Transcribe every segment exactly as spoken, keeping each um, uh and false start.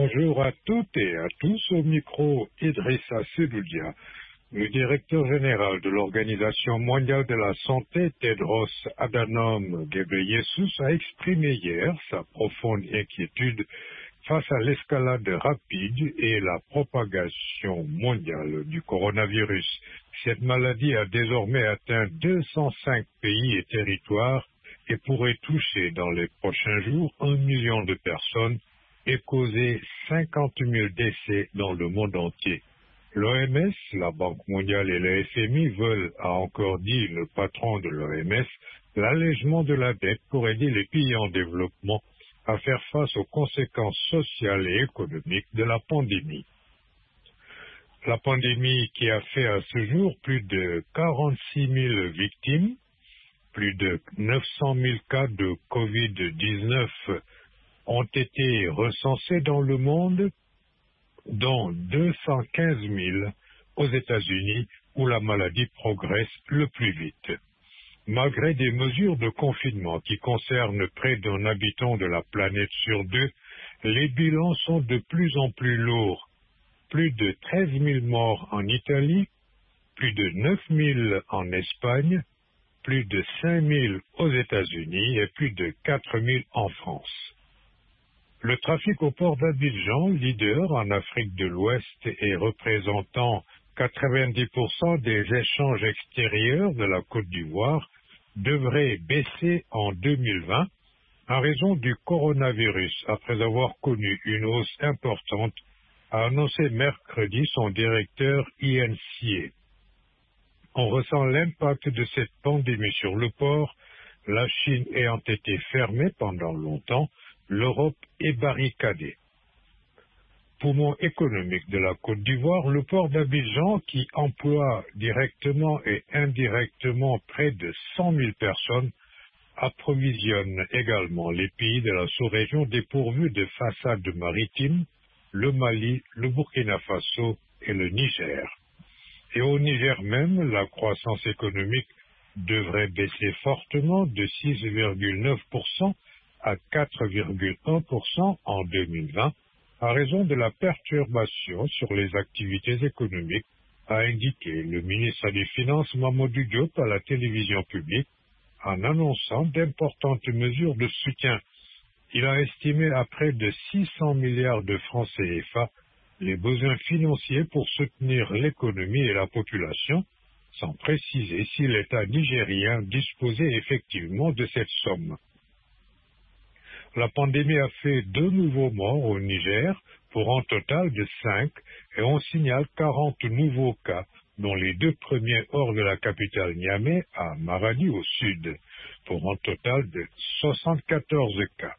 Bonjour à toutes et à tous, au micro Idrissa Sedoudia. Le directeur général de l'Organisation mondiale de la santé, Tedros Adhanom Ghebreyesus, a exprimé hier sa profonde inquiétude face à l'escalade rapide et la propagation mondiale du coronavirus. Cette maladie a désormais atteint deux cent cinq pays et territoires et pourrait toucher dans les prochains jours un million de personnes et causer cinquante mille décès dans le monde entier. L'O M S, la Banque mondiale et le F M I veulent, a encore dit le patron de l'O M S, l'allègement de la dette pour aider les pays en développement à faire face aux conséquences sociales et économiques de la pandémie. La pandémie qui a fait à ce jour plus de quarante-six mille victimes, plus de neuf cent mille cas de covid dix-neuf ont été recensés dans le monde, dont deux cent quinze mille aux États-Unis où la maladie progresse le plus vite. Malgré des mesures de confinement qui concernent près d'un habitant de la planète sur deux, les bilans sont de plus en plus lourds. Plus de treize mille morts en Italie, plus de neuf mille en Espagne, plus de cinq mille aux États-Unis et plus de quatre mille en France. Le trafic au port d'Abidjan, leader en Afrique de l'Ouest et représentant quatre-vingt-dix pour cent des échanges extérieurs de la Côte d'Ivoire, devrait baisser en deux mille vingt en raison du coronavirus, après avoir connu une hausse importante, a annoncé mercredi son directeur I N C A. On ressent l'impact de cette pandémie sur le port, la Chine ayant été fermée pendant longtemps, l'Europe est barricadée. Poumon économique de la Côte d'Ivoire, le port d'Abidjan, qui emploie directement et indirectement près de cent mille personnes, approvisionne également les pays de la sous-région dépourvus de façades maritimes, le Mali, le Burkina Faso et le Niger. Et au Niger même, la croissance économique devrait baisser fortement de six virgule neuf pour cent à quatre virgule un pour cent en deux mille vingt, à raison de la perturbation sur les activités économiques, a indiqué le ministre des Finances Mamadou Diop à la télévision publique, en annonçant d'importantes mesures de soutien. Il a estimé à près de six cents milliards de francs C F A les besoins financiers pour soutenir l'économie et la population, sans préciser si l'État nigérien disposait effectivement de cette somme. La pandémie a fait deux nouveaux morts au Niger, pour un total de cinq, et on signale quarante nouveaux cas, dont les deux premiers hors de la capitale Niamey, à Maradi au sud, pour un total de soixante-quatorze cas.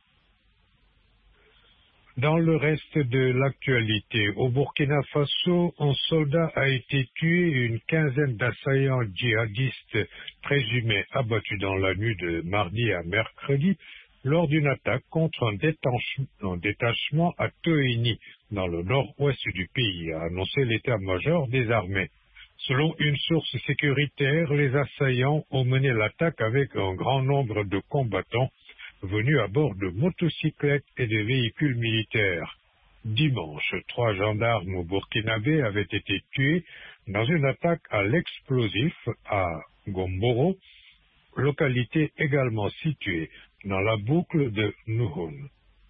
Dans le reste de l'actualité, au Burkina Faso, un soldat a été tué et une quinzaine d'assaillants djihadistes présumés abattus dans la nuit de mardi à mercredi lors d'une attaque contre un, un détachement à Toeni, dans le nord-ouest du pays, a annoncé l'état-major des armées. Selon une source sécuritaire, les assaillants ont mené l'attaque avec un grand nombre de combattants venus à bord de motocyclettes et de véhicules militaires. Dimanche, trois gendarmes burkinabés avaient été tués dans une attaque à l'explosif à Gomboro, localité également située dans la boucle de Nuhun.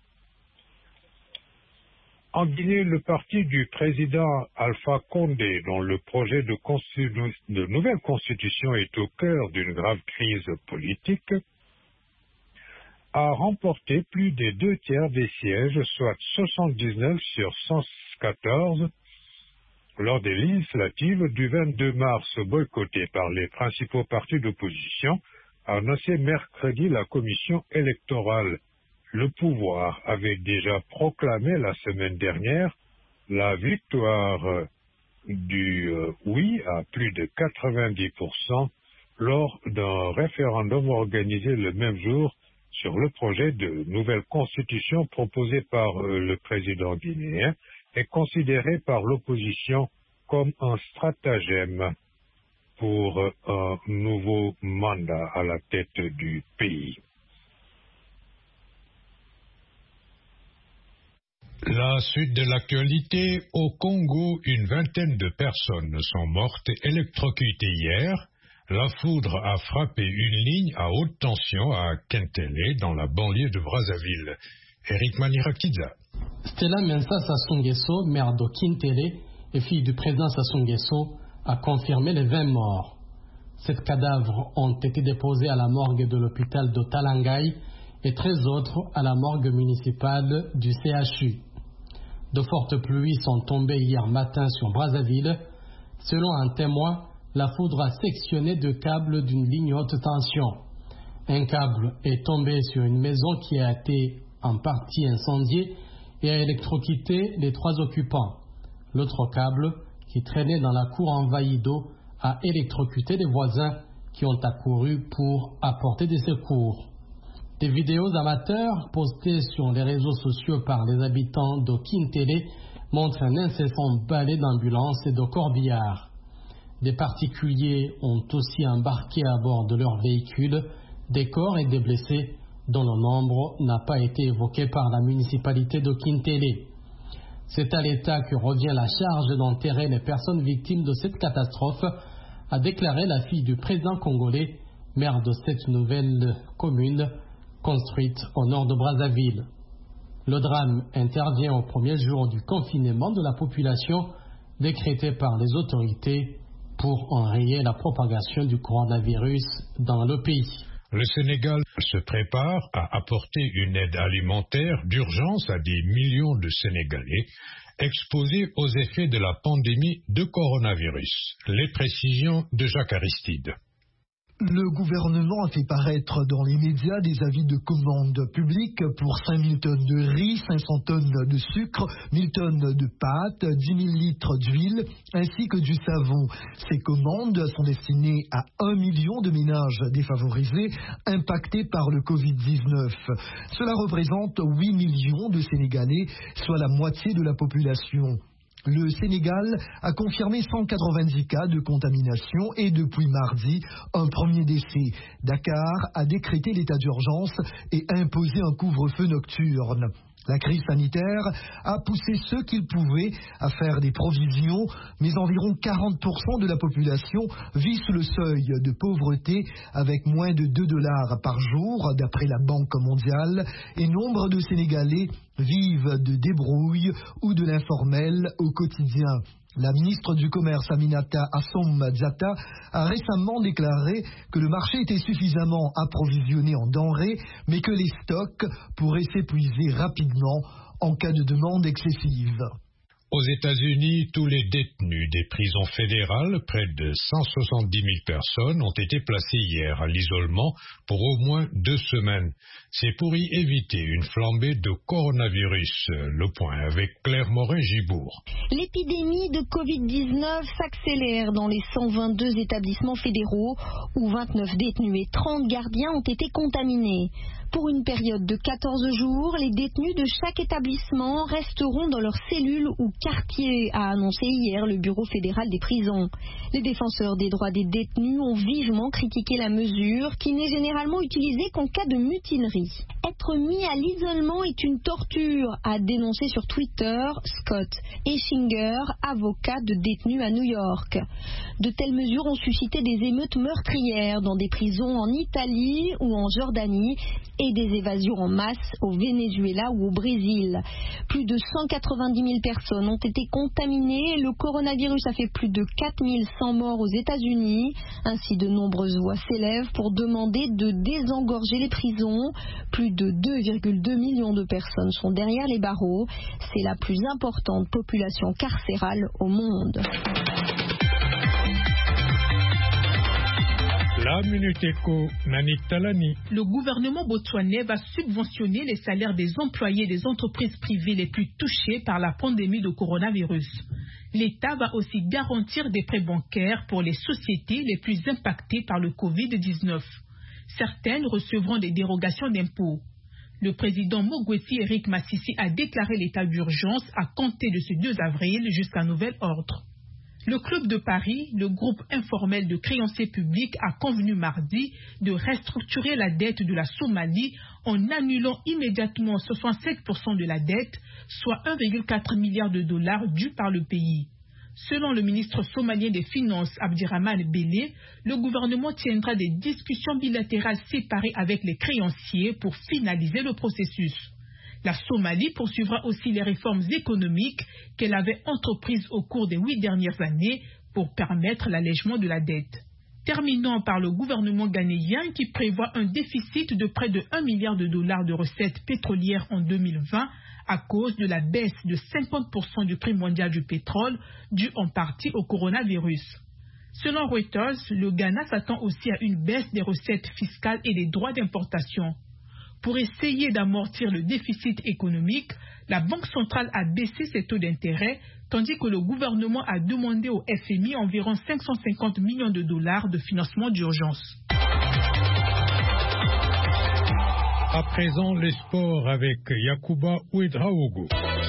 En Guinée, le parti du président Alpha Condé, dont le projet de, de nouvelle constitution est au cœur d'une grave crise politique, a remporté plus des deux tiers des sièges, soit soixante-dix-neuf sur cent quatorze, lors des législatives du vingt-deux mars boycottées par les principaux partis d'opposition, a annoncé mercredi la commission électorale. Le pouvoir avait déjà proclamé la semaine dernière la victoire du euh, oui à plus de quatre-vingt-dix pour cent lors d'un référendum organisé le même jour sur le projet de nouvelle constitution proposé par euh, le président guinéen et considéré par l'opposition comme un stratagème pour euh, un nouveau mandat à la tête du pays. La suite de l'actualité, au Congo, une vingtaine de personnes sont mortes électrocutées hier. La foudre a frappé une ligne à haute tension à Kentele, dans la banlieue de Brazzaville. Eric Manirakiza. Stella Mensa Sassou Nguesso, maire de Kintele et fille du président Sassou Nguesso, a confirmé les vingt morts. Sept cadavres ont été déposés à la morgue de l'hôpital de Talangai et treize autres à la morgue municipale du C H U. De fortes pluies sont tombées hier matin sur Brazzaville. Selon un témoin, la foudre a sectionné deux câbles d'une ligne haute tension. Un câble est tombé sur une maison qui a été en partie incendiée et a électrocuté les trois occupants. L'autre câble, qui traînait dans la cour envahie d'eau, a électrocuté les voisins qui ont accouru pour apporter des secours. Des vidéos amateurs postées sur les réseaux sociaux par les habitants de Kintele montrent un incessant balai d'ambulances et de corbillards. Des particuliers ont aussi embarqué à bord de leurs véhicules des corps et des blessés dont le nombre n'a pas été évoqué par la municipalité de Kintele. C'est à l'État que revient la charge d'enterrer les personnes victimes de cette catastrophe, a déclaré la fille du président congolais, maire de cette nouvelle commune construite au nord de Brazzaville. Le drame intervient au premier jour du confinement de la population décrété par les autorités pour enrayer la propagation du coronavirus dans le pays. Le Sénégal se prépare à apporter une aide alimentaire d'urgence à des millions de Sénégalais exposés aux effets de la pandémie de coronavirus. Les précisions de Jacques Aristide. Le gouvernement a fait paraître dans les médias des avis de commande publique pour cinq mille tonnes de riz, cinq cents tonnes de sucre, mille tonnes de pâtes, dix mille litres d'huile, ainsi que du savon. Ces commandes sont destinées à un million de ménages défavorisés impactés par le covid dix-neuf. Cela représente huit millions de Sénégalais, soit la moitié de la population. Le Sénégal a confirmé cent quatre-vingt-dix cas de contamination et depuis mardi, un premier décès. Dakar a décrété l'état d'urgence et imposé un couvre-feu nocturne. La crise sanitaire a poussé ceux qu'ils pouvaient à faire des provisions, mais environ quarante pour cent de la population vit sous le seuil de pauvreté avec moins de deux dollars par jour, d'après la Banque mondiale, et nombre de Sénégalais vivent de débrouille ou de l'informel au quotidien. La ministre du Commerce Aminata Assome Diatta a récemment déclaré que le marché était suffisamment approvisionné en denrées, mais que les stocks pourraient s'épuiser rapidement en cas de demande excessive. Aux États-Unis, tous les détenus des prisons fédérales, près de cent soixante-dix mille personnes, ont été placés hier à l'isolement pour au moins deux semaines. C'est pour y éviter une flambée de coronavirus. Le point avec Claire Morin-Gibourg. L'épidémie de covid dix-neuf s'accélère dans les cent vingt-deux établissements fédéraux où vingt-neuf détenus et trente gardiens ont été contaminés. Pour une période de quatorze jours, les détenus de chaque établissement resteront dans leur cellule ou quartier, a annoncé hier le Bureau fédéral des prisons. Les défenseurs des droits des détenus ont vivement critiqué la mesure qui n'est généralement utilisée qu'en cas de mutinerie. Être mis à l'isolement est une torture, a dénoncé sur Twitter Scott Eschinger, avocat de détenus à New York. De telles mesures ont suscité des émeutes meurtrières dans des prisons en Italie ou en Jordanie et des évasions en masse au Venezuela ou au Brésil. Plus de cent quatre-vingt-dix mille personnes ont été contaminées et le coronavirus a fait plus de quatre mille cent morts aux États-Unis. Ainsi, de nombreuses voix s'élèvent pour demander de désengorger les prisons. Plus de deux virgule deux millions de personnes sont derrière les barreaux. C'est la plus importante population carcérale au monde. La Minute Éco, Nanik Talani. Le gouvernement botswanais va subventionner les salaires des employés des entreprises privées les plus touchées par la pandémie de coronavirus. L'État va aussi garantir des prêts bancaires pour les sociétés les plus impactées par le covid dix-neuf. Certaines recevront des dérogations d'impôts. Le président Mogweti Eric Massissi a déclaré l'état d'urgence à compter de ce deux avril jusqu'à nouvel ordre. Le Club de Paris, le groupe informel de créanciers publics, a convenu mardi de restructurer la dette de la Somalie en annulant immédiatement soixante-cinq pour cent de la dette, soit un virgule quatre milliard de dollars dus par le pays. Selon le ministre somalien des Finances, Abdirahman Bele, le gouvernement tiendra des discussions bilatérales séparées avec les créanciers pour finaliser le processus. La Somalie poursuivra aussi les réformes économiques qu'elle avait entreprises au cours des huit dernières années pour permettre l'allègement de la dette. Terminons par le gouvernement ghanéen qui prévoit un déficit de près de un milliard de dollars de recettes pétrolières en deux mille vingt à cause de la baisse de cinquante pour cent du prix mondial du pétrole due en partie au coronavirus. Selon Reuters, le Ghana s'attend aussi à une baisse des recettes fiscales et des droits d'importation. Pour essayer d'amortir le déficit économique, la Banque centrale a baissé ses taux d'intérêt, tandis que le gouvernement a demandé au F M I environ cinq cent cinquante millions de dollars de financement d'urgence. À présent, les sports avec Yacouba Ouedraogo.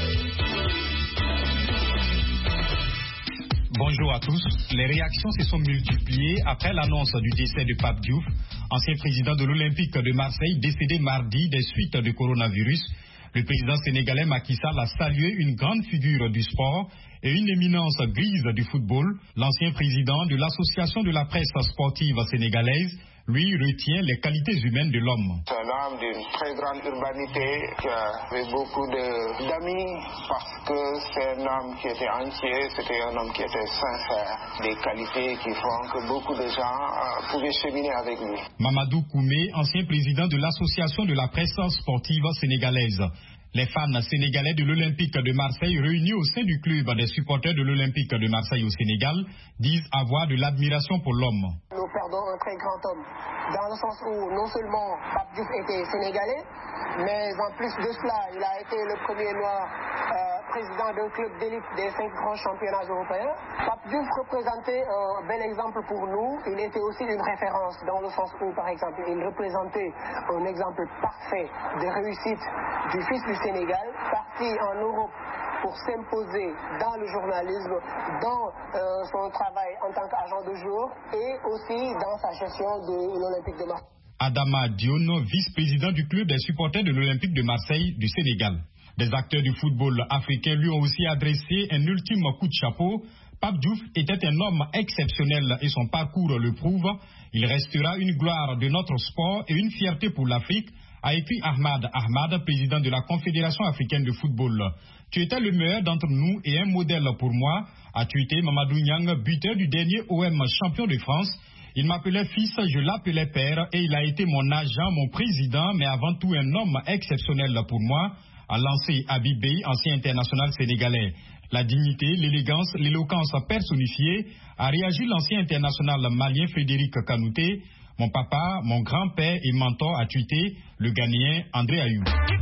Bonjour à tous. Les réactions se sont multipliées après l'annonce du décès de Pape Diouf, ancien président de l'Olympique de Marseille, décédé mardi des suites du coronavirus. Le président sénégalais Macky Sall a salué une grande figure du sport et une éminence grise du football. L'ancien président de l'Association de la presse sportive sénégalaise, lui, retient les qualités humaines de l'homme. C'est un homme d'une très grande urbanité qui avait beaucoup d'amis parce que c'est un homme qui était entier, c'était un homme qui était sincère, des qualités qui font que beaucoup de gens euh, pouvaient cheminer avec lui. Mamadou Koumé, ancien président de l'Association de la presse sportive sénégalaise. Les fans sénégalais de l'Olympique de Marseille réunis au sein du club des supporters de l'Olympique de Marseille au Sénégal disent avoir de l'admiration pour l'homme. Nous perdons un très grand homme, dans le sens où non seulement Pape Diouf était sénégalais, mais en plus de cela, il a été le premier noir euh, président d'un club d'élite des cinq grands championnats européens. Pape Diouf représentait un bel exemple pour nous. Il était aussi une référence dans le sens où, par exemple, il représentait un exemple parfait de réussite du fils du Sénégal, parti en Europe pour s'imposer dans le journalisme, dans euh, son travail en tant qu'agent de jour et aussi dans sa gestion de l'Olympique de Marseille. Adama Diono, vice-président du club des supporters de l'Olympique de Marseille du Sénégal. Des acteurs du football africain lui ont aussi adressé un ultime coup de chapeau. Pape Diouf était un homme exceptionnel et son parcours le prouve. Il restera une gloire de notre sport et une fierté pour l'Afrique, a écrit Ahmad Ahmad, président de la Confédération africaine de football. Tu étais le meilleur d'entre nous et un modèle pour moi, a tweeté Mamadou Niang, buteur du dernier O M champion de France. Il m'appelait fils, je l'appelais père et il a été mon agent, mon président, mais avant tout un homme exceptionnel pour moi, a lancé Habib Beye, ancien international sénégalais. La dignité, l'élégance, l'éloquence personnifiée, a réagi l'ancien international malien Frédéric Kanouté. Mon papa, mon grand-père et mentor, a tweeté le Ghanéen André Ayou.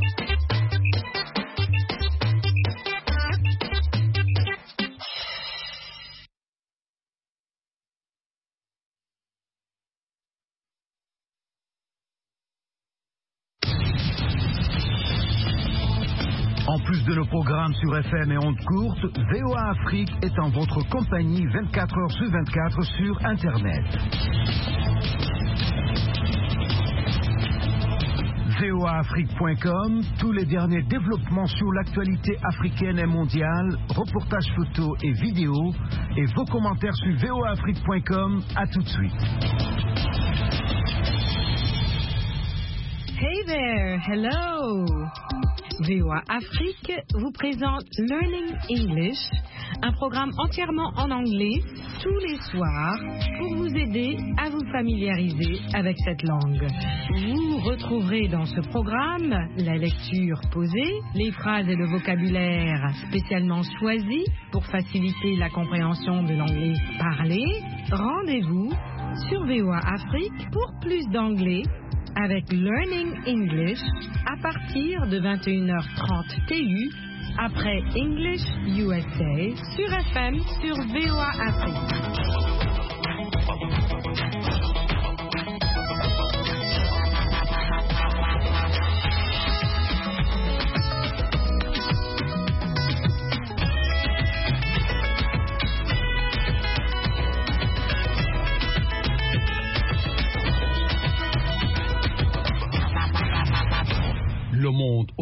En plus de nos programmes sur F M et ondes courtes, V O A Afrique est en votre compagnie vingt-quatre heures sur vingt-quatre sur Internet. V O A Afrique point com, tous les derniers développements sur l'actualité africaine et mondiale, reportages photos et vidéos, et vos commentaires sur V O A Afrique point com. À tout de suite. Hey there, hello. V O A Afrique vous présente Learning English, un programme entièrement en anglais tous les soirs pour vous aider à vous familiariser avec cette langue. Vous retrouverez dans ce programme la lecture posée, les phrases et le vocabulaire spécialement choisis pour faciliter la compréhension de l'anglais parlé. Rendez-vous sur V O A Afrique pour plus d'anglais avec Learning English à partir de vingt et une heures trente T U après English U S A sur F M sur V O A Afrique.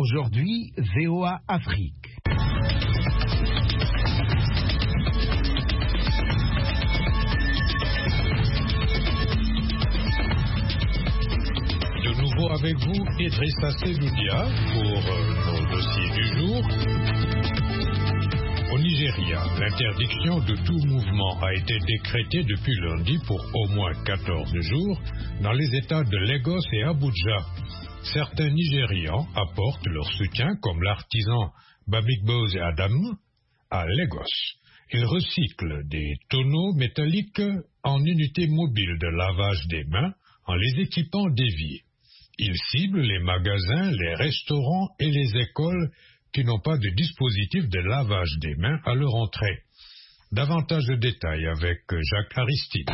Aujourd'hui, V O A Afrique. De nouveau avec vous, Idrissa Seloudia, pour euh, nos dossiers du jour. Au Nigeria, l'interdiction de tout mouvement a été décrétée depuis lundi pour au moins quatorze jours dans les États de Lagos et Abuja. Certains Nigérians apportent leur soutien, comme l'artisan Bamigboz Adam à Lagos. Il recycle des tonneaux métalliques en unités mobiles de lavage des mains en les équipant d'éviers. Il cible les magasins, les restaurants et les écoles qui n'ont pas de dispositif de lavage des mains à leur entrée. Davantage de détails avec Jacques Aristide.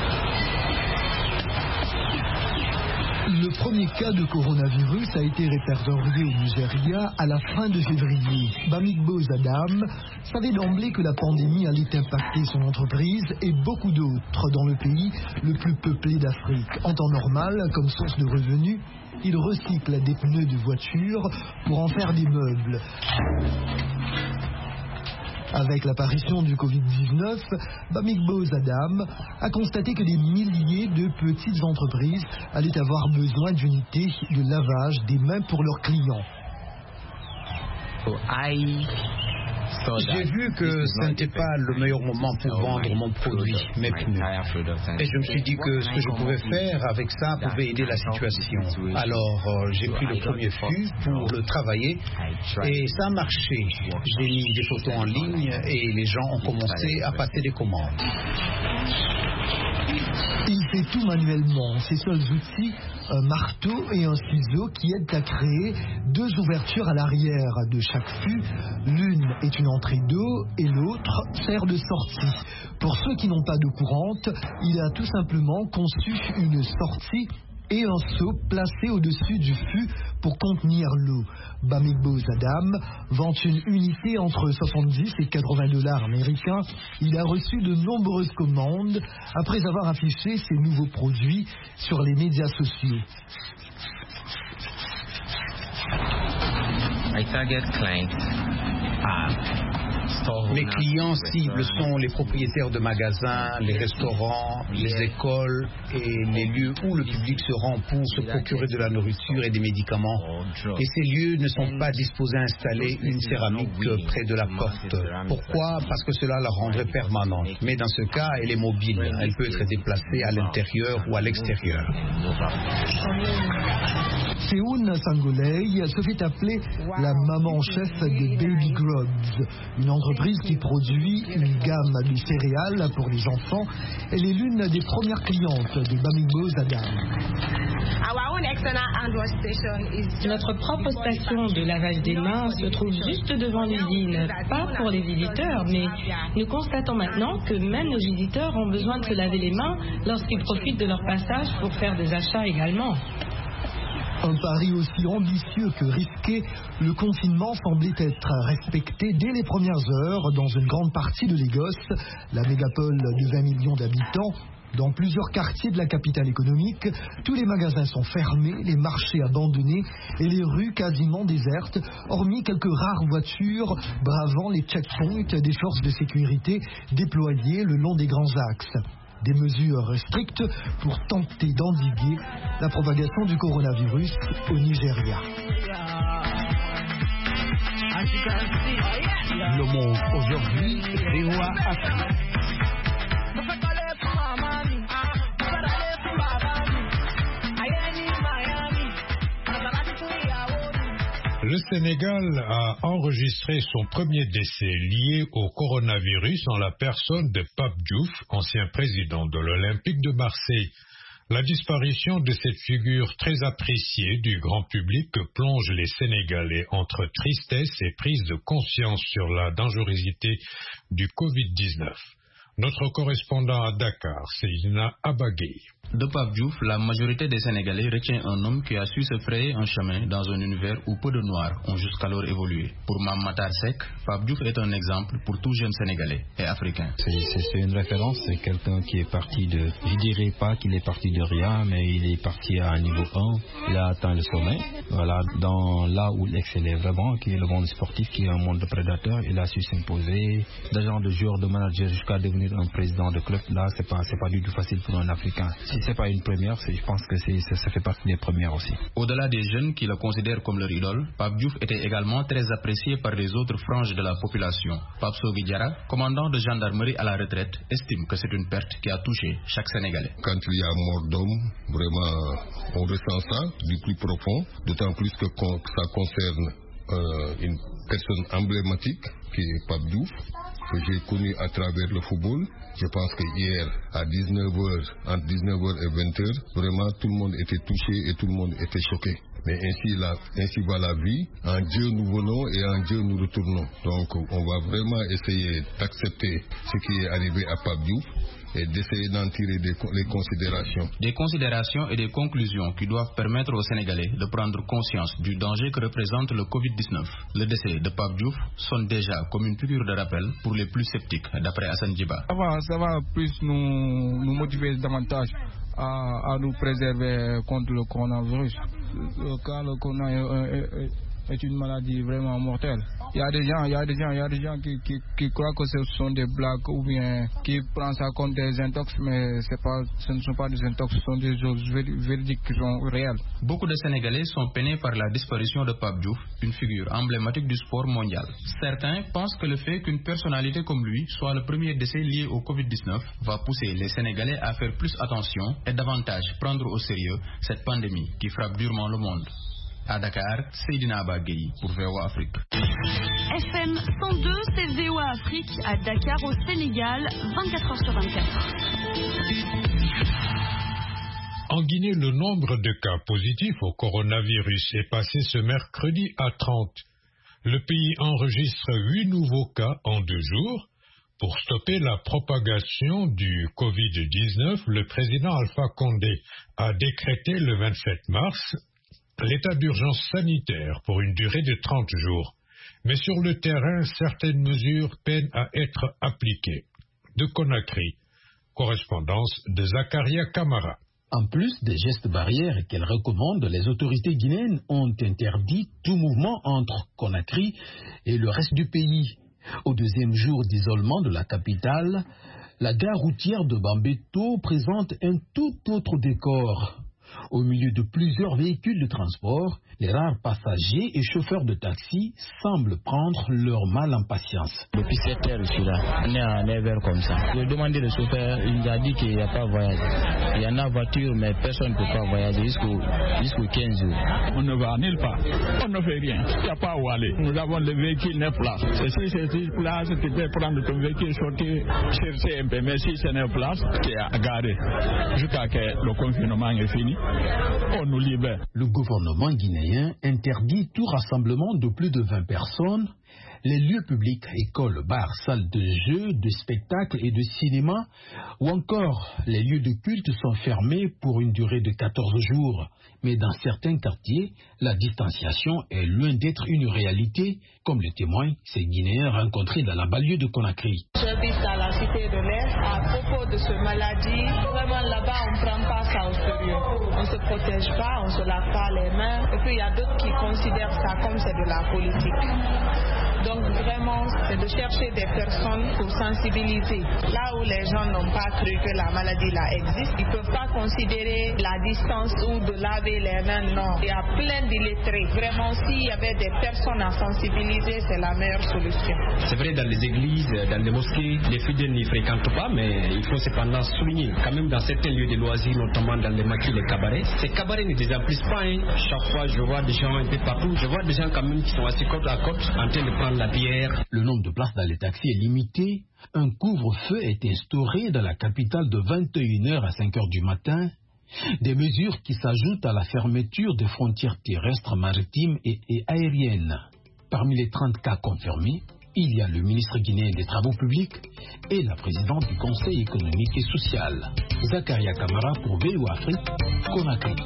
Le premier cas de coronavirus a été répertorié au Nigeria à la fin de février. Bamigboz Adam savait d'emblée que la pandémie allait impacter son entreprise et beaucoup d'autres dans le pays le plus peuplé d'Afrique. En temps normal, comme source de revenus, il recycle des pneus de voiture pour en faire des meubles. Avec l'apparition du covid dix-neuf, Bamigboz Adam a constaté que des milliers de petites entreprises allaient avoir besoin d'unités de lavage des mains pour leurs clients. J'ai vu que ce n'était pas le meilleur moment pour vendre mon produit, mes pneus. Et je me suis dit que ce que je pouvais faire avec ça pouvait aider la situation. Alors euh, j'ai pris le premier fût pour le travailler et ça a marché. J'ai mis des photos en ligne et les gens ont commencé à passer des commandes. Il fait tout manuellement. Ses seuls outils, un marteau et un ciseau qui aident à créer deux ouvertures à l'arrière de chaque fût. L'une est une entrée d'eau et l'autre sert de sortie. Pour ceux qui n'ont pas d'eau courante, il a tout simplement conçu une sortie et un seau placé au-dessus du fût pour contenir l'eau. Bamigboz Adam vend une unité entre soixante-dix et quatre-vingts dollars américains. Il a reçu de nombreuses commandes après avoir affiché ses nouveaux produits sur les médias sociaux. My target clients are Mes clients cibles sont les propriétaires de magasins, les restaurants, les écoles et les lieux où le public se rend pour se procurer de la nourriture et des médicaments. Et ces lieux ne sont pas disposés à installer une céramique près de la porte. Pourquoi? Parce que cela la rendrait permanente. Mais dans ce cas, elle est mobile. Elle peut être déplacée à l'intérieur ou à l'extérieur. Seoun Sangolei se fait appeler la maman-chef de Baby Grubs, une entreprise qui produit une gamme de céréales pour les enfants. Elle est l'une des premières clientes de Bamigboz Adam. Notre propre station de lavage des mains se trouve juste devant l'usine, pas pour les visiteurs, mais nous constatons maintenant que même nos visiteurs ont besoin de se laver les mains lorsqu'ils profitent de leur passage pour faire des achats également. Un pari aussi ambitieux que risqué, le confinement semblait être respecté dès les premières heures dans une grande partie de Lagos, la mégapole de vingt millions d'habitants. Dans plusieurs quartiers de la capitale économique, tous les magasins sont fermés, les marchés abandonnés et les rues quasiment désertes, hormis quelques rares voitures bravant les checkpoints des forces de sécurité déployées le long des grands axes. Des mesures strictes pour tenter d'endiguer la propagation du coronavirus au Nigeria. Le Monde aujourd'hui, V O A Afrique. Le Sénégal a enregistré son premier décès lié au coronavirus en la personne de Pape Diouf, ancien président de l'Olympique de Marseille. La disparition de cette figure très appréciée du grand public plonge les Sénégalais entre tristesse et prise de conscience sur la dangerosité du covid dix-neuf. Notre correspondant à Dakar, Seydina Abagay. De Pape Diouf, la majorité des Sénégalais retient un homme qui a su se frayer un chemin dans un univers où peu de Noirs ont jusqu'alors évolué. Pour Mame Matar Seck, Pape Diouf est un exemple pour tout jeune Sénégalais et africain. C'est une référence, c'est quelqu'un qui est parti de... Je dirais pas qu'il est parti de rien, mais il est parti à un niveau un, il a atteint le sommet. Voilà, dans là où il excellait vraiment, qui est le monde sportif, qui est un monde de prédateurs, il a su s'imposer. D'agent de joueur, de manager, jusqu'à devenir un président de club, là, c'est pas, c'est pas du tout facile pour un Africain. Si c'est pas une première, je pense que ça, ça fait partie des premières aussi. Au-delà des jeunes qui le considèrent comme leur idole, Pape Diouf était également très apprécié par les autres franges de la population. Pape Sogui Diarra, commandant de gendarmerie à la retraite, estime que c'est une perte qui a touché chaque Sénégalais. Quand il y a mort d'homme, vraiment, on ressent ça du plus profond, d'autant plus que ça concerne euh, une personne emblématique qui est Pape Diouf, que j'ai connu à travers le football. Je pense que hier, à dix-neuf heures, entre dix-neuf heures et vingt heures, vraiment tout le monde était touché et tout le monde était choqué. Mais ainsi, la, ainsi va la vie. En Dieu nous venons et en Dieu nous retournons. Donc on va vraiment essayer d'accepter ce qui est arrivé à Pape Diouf et d'essayer d'en tirer des les considérations. Des considérations et des conclusions qui doivent permettre aux Sénégalais de prendre conscience du danger que représente le covid dix-neuf. Le décès de Pape Diouf sonne déjà comme une piqûre de rappel pour les plus sceptiques, d'après Hassan Djiba. Ça va, ça va plus nous, nous motiver davantage à, à nous préserver contre le coronavirus. Car le coronavirus est, est, est une maladie vraiment mortelle. Il y a des gens, il y a des gens, il y a des gens qui, qui, qui croient que ce sont des blagues ou bien qui prennent ça comme des intox, mais c'est pas, ce ne sont pas des intox, ce sont des choses véridiques qui sont réelles. Beaucoup de Sénégalais sont peinés par la disparition de Pape Diouf, une figure emblématique du sport mondial. Certains pensent que le fait qu'une personnalité comme lui soit le premier décès lié au covid dix-neuf va pousser les Sénégalais à faire plus attention et davantage prendre au sérieux cette pandémie qui frappe durement le monde. À Dakar, Seydina Abagui pour V O A Afrique. F M cent deux, c'est V O A Afrique à Dakar au Sénégal, vingt-quatre heures sur vingt-quatre. En Guinée, le nombre de cas positifs au coronavirus est passé ce mercredi à trente. Le pays enregistre huit nouveaux cas en deux jours. Pour stopper la propagation du covid dix-neuf, le président Alpha Condé a décrété le vingt-sept mars l'état d'urgence sanitaire pour une durée de trente jours. Mais sur le terrain, certaines mesures peinent à être appliquées. De Conakry, correspondance de Zakaria Kamara. En plus des gestes barrières qu'elle recommande, les autorités guinéennes ont interdit tout mouvement entre Conakry et le reste du pays. Au deuxième jour d'isolement de la capitale, la gare routière de Bambeto présente un tout autre décor. Au milieu de plusieurs véhicules de transport, les rares passagers et chauffeurs de taxi semblent prendre leur mal en patience. Depuis sept heures, je suis là. On est à neuf heures comme ça. J'ai demandé au chauffeur, il nous a dit qu'il n'y a pas voyage. Il y en a voiture, mais personne ne peut pas voyager jusqu'au jusqu'au quinze jours. On ne va nulle part. On ne fait rien. Il n'y a pas où aller. Nous avons le véhicule neuf places. Et si c'est six places, tu peux prendre ton véhicule, sortir, chercher un peu. Mais si c'est neuf places, tu es à garer. Jusqu'à que le confinement est fini, on nous libère. Le gouvernement guinéen interdit tout rassemblement de plus de vingt personnes. Les lieux publics, écoles, bars, salles de jeux, de spectacles et de cinéma, ou encore les lieux de culte sont fermés pour une durée de quatorze jours. Mais dans certains quartiers, la distanciation est loin d'être une réalité, comme le témoignent ces Guinéens rencontrés dans la banlieue de Conakry. J'habite à la cité de l'Est. À propos de cette maladie, vraiment là-bas, on ne prend pas ça au sérieux. On ne se protège pas, on ne se lave pas les mains. Et puis il y a d'autres qui considèrent ça comme c'est de la politique. Donc vraiment, c'est de chercher des personnes pour sensibiliser. Là où les gens n'ont pas cru que la maladie là existe, ils ne peuvent pas considérer la distance ou de laver les mains, non. Il y a plein d'illettrés. Vraiment, s'il y avait des personnes à sensibiliser, c'est la meilleure solution. C'est vrai, dans les églises, dans les mosquées, les fidèles n'y fréquentent pas, mais il faut cependant souligner, quand même dans certains lieux de loisirs, notamment dans les maquis, les cabarets, ces cabarets ne désemplissent pas. Hein. Chaque fois, je vois des gens un peu partout, je vois des gens quand même qui sont assis côte à côte, en train de prendre la bière. Le nombre de places dans les taxis est limité. Un couvre-feu est instauré dans la capitale de vingt et une heures à cinq heures du matin. Des mesures qui s'ajoutent à la fermeture des frontières terrestres, maritimes et, et aériennes. Parmi les trente cas confirmés, Il y a le ministre guinéen des Travaux publics et la présidente du Conseil économique et social. Zakaria Kamara pour V O A Afrique, Conakry.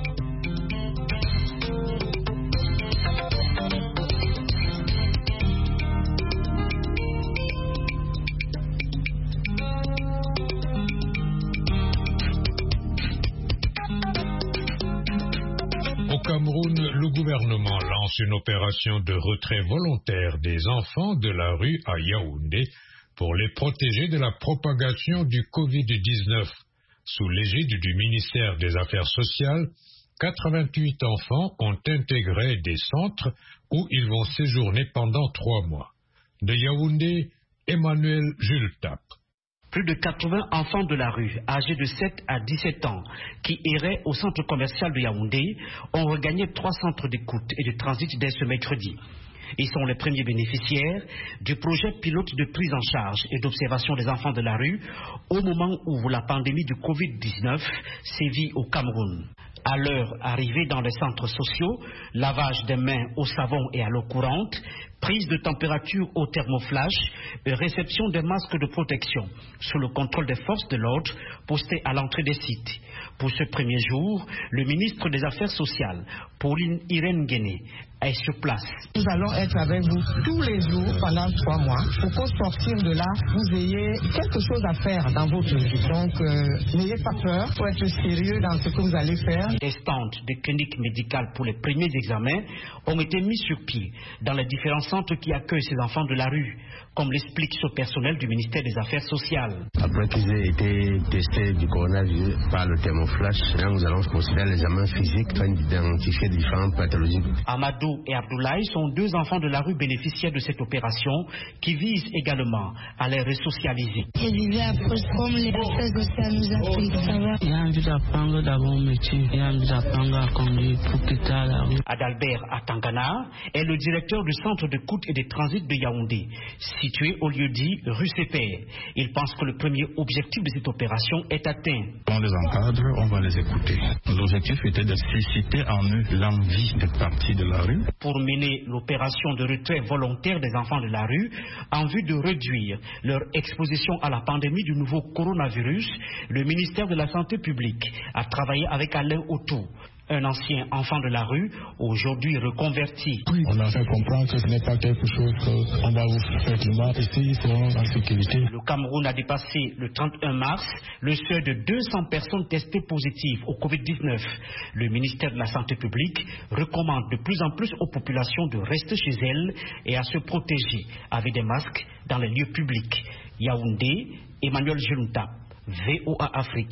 Au Cameroun, le gouvernement lance une opération de retrait volontaire des enfants de la rue à Yaoundé pour les protéger de la propagation du covid dix-neuf. Sous l'égide du ministère des Affaires sociales, quatre-vingt-huit enfants ont intégré des centres où ils vont séjourner pendant trois mois. De Yaoundé, Emmanuel Jultap. Plus de quatre-vingts enfants de la rue, âgés de sept à dix-sept ans, qui erraient au centre commercial de Yaoundé, ont regagné trois centres d'écoute et de transit dès ce mercredi. Ils sont les premiers bénéficiaires du projet pilote de prise en charge et d'observation des enfants de la rue au moment où la pandémie du covid dix-neuf sévit au Cameroun. À leur arrivée dans les centres sociaux, lavage des mains au savon et à l'eau courante, prise de température au thermoflash et réception des masques de protection sous le contrôle des forces de l'ordre postées à l'entrée des sites. Pour ce premier jour, le ministre des Affaires sociales, Pauline Irène Guéné, est sur place. Nous allons être avec vous tous les jours pendant trois mois pour qu'au sortir de là, vous ayez quelque chose à faire dans votre vie. Donc, euh, n'ayez pas peur, il faut être sérieux dans ce que vous allez faire. Des stands de cliniques médicales pour les premiers examens ont été mis sur pied dans les différents centres qui accueillent ces enfants de la rue, comme l'explique ce personnel du ministère des Affaires sociales. Après qu'ils aient été testés du coronavirus par le thermoflash, là nous allons considérer l'examen physique afin d'identifier différentes pathologies. Amadou et Abdoulaye sont deux enfants de la rue bénéficiaires de cette opération qui vise également à les resocialiser. Je vivais à Poste comme les affaires sociales nous apprennent, ça va. Il y a envie d'apprendre d'abord un métier, il y a envie d'apprendre à conduire pour quitter la rue. Adalbert Atangana est le directeur du centre de d'écoute et de transit de Yaoundé, situé au lieu-dit rue Sépère. Il pense que le premier objectif de cette opération est atteint. On les encadre, on va les écouter. L'objectif était de susciter en eux l'envie d'être partis de la rue. Pour mener l'opération de retrait volontaire des enfants de la rue, en vue de réduire leur exposition à la pandémie du nouveau coronavirus, le ministère de la Santé publique a travaillé avec Alain Autou, un ancien enfant de la rue, aujourd'hui reconverti. On a fait comprendre que ce n'est pas quelque chose qu'on va vous faire du mal. Ici, ils seront en sécurité. Le Cameroun a dépassé le trente et un mars le seuil de deux cents personnes testées positives au covid dix-neuf. Le ministère de la Santé publique recommande de plus en plus aux populations de rester chez elles et à se protéger avec des masques dans les lieux publics. Yaoundé, Emmanuel Jelunta, V O A Afrique.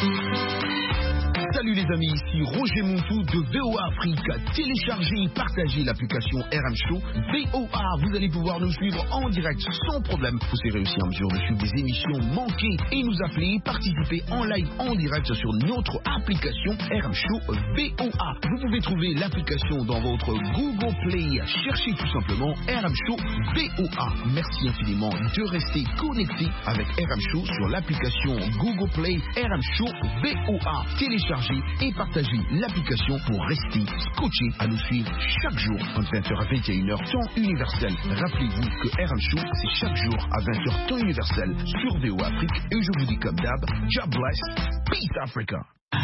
Salut les amis, ici Roger Montou de V O A Afrique. Téléchargez et partagez l'application R M Show V O A. Vous allez pouvoir nous suivre en direct sans problème. Vous serez aussi en mesure de suivre des émissions manquées et nous appeler, participer en live en direct sur notre application R M Show V O A. Vous pouvez trouver l'application dans votre Google Play. Cherchez tout simplement R M Show V O A. Merci infiniment de rester connecté avec R M Show sur l'application Google Play R M Show V O A. Téléchargez et partagez l'application pour rester scotché à nous suivre chaque jour entre vingt heures à vingt et une heures temps universel. Rappelez-vous que R M Show c'est chaque jour à vingt heures temps universel sur V O A Afrique et je vous dis comme d'hab, God bless, peace Africa.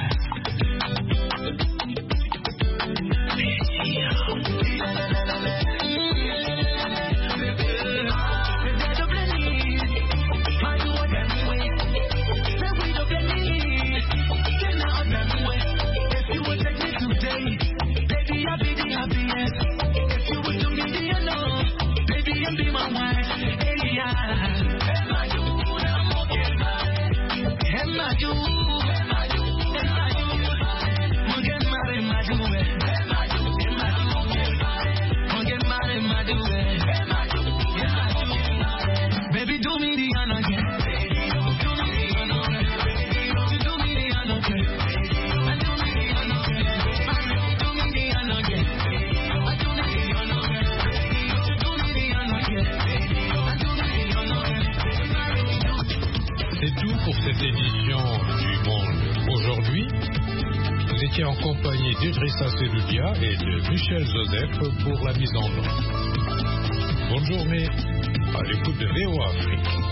En compagnie d'Idrissa Seloudia et de Michel Joseph pour la mise en ordre. Bonne journée. à l'écoute de V O A Afrique.